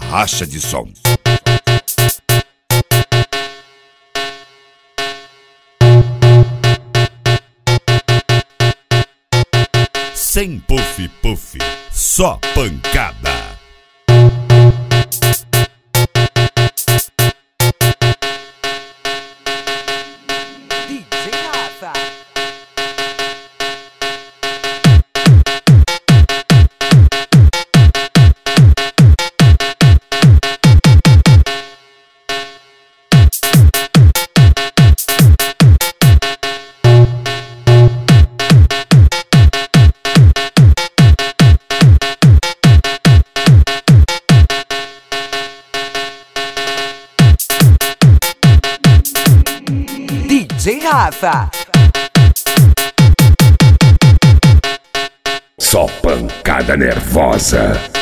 Racha de Sons. Sem puff-puff, só pancada. DJ Rafa. DJ Rafa. Só pancada nervosa.